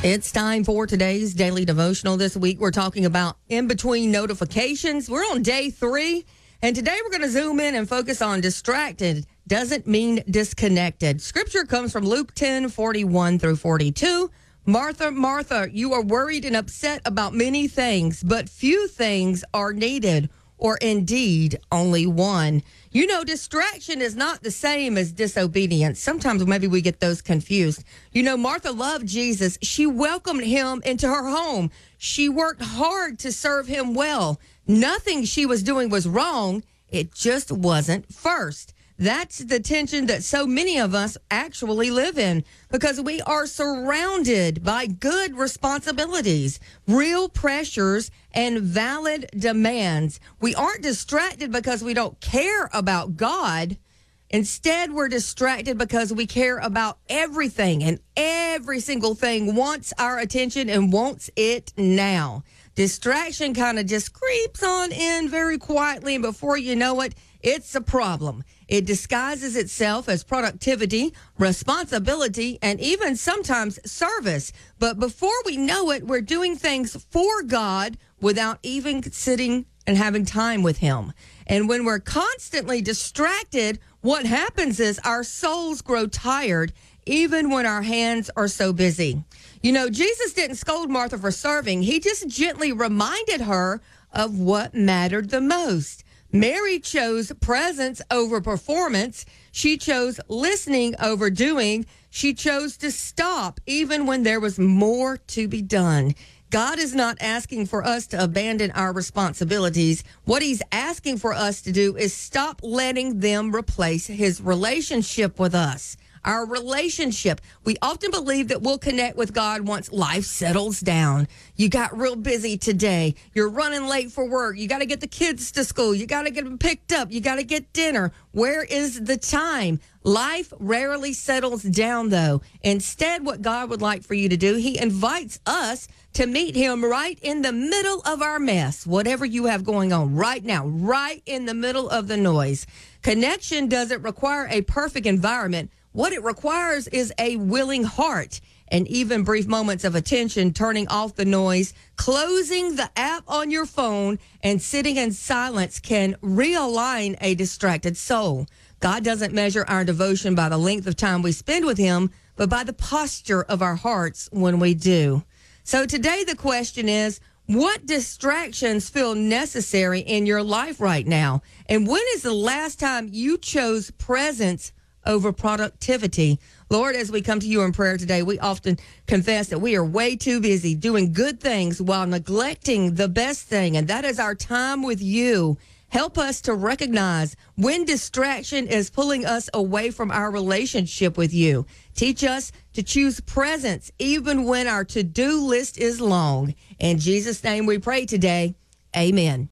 It's time for today's daily devotional. This week, we're talking about in-between notifications. We're on day 3, and today we're going to zoom in and focus on distracted doesn't mean disconnected. Scripture comes from Luke 10:41 through 42. Martha, Martha, you are worried and upset about many things, but few things are needed, or indeed only one. You know, distraction is not the same as disobedience. Sometimes maybe we get those confused. You know, Martha loved Jesus. She welcomed him into her home. She worked hard to serve him well. Nothing she was doing was wrong. It just wasn't first. That's the tension that so many of us actually live in because we are surrounded by good responsibilities, real pressures, and valid demands. We aren't distracted because we don't care about God. Instead, we're distracted because we care about everything, and every single thing wants our attention and wants it now. Distraction kind of just creeps on in very quietly, and before you know it, it's a problem. It disguises itself as productivity, responsibility, and even sometimes service. But before we know it, we're doing things for God without even sitting and having time with him. And when we're constantly distracted, what happens is our souls grow tired, even when our hands are so busy. You know, Jesus didn't scold Martha for serving. He just gently reminded her of what mattered the most. Mary chose presence over performance. She chose listening over doing. She chose to stop even when there was more to be done. God is not asking for us to abandon our responsibilities. What he's asking for us to do is stop letting them replace his relationship with us. Our relationship. We often believe that we'll connect with God once life settles down. You got real busy today. You're running late for work. You got to get the kids to school. You got to get them picked up. You got to get dinner. Where is the time? Life rarely settles down, though. Instead, what God would like for you to do, he invites us to meet him right in the middle of our mess, whatever you have going on right now, right in the middle of the noise. Connection doesn't require a perfect environment. What it requires is a willing heart and even brief moments of attention, turning off the noise, closing the app on your phone, and sitting in silence can realign a distracted soul. God doesn't measure our devotion by the length of time we spend with him, but by the posture of our hearts when we do. So today the question is, what distractions feel necessary in your life right now? And when is the last time you chose presence over productivity? Lord, as we come to you in prayer today, we often confess that we are way too busy doing good things while neglecting the best thing, and that is our time with you. Help us to recognize when distraction is pulling us away from our relationship with you. Teach us to choose presence even when our to-do list is long. In Jesus' name we pray today. Amen.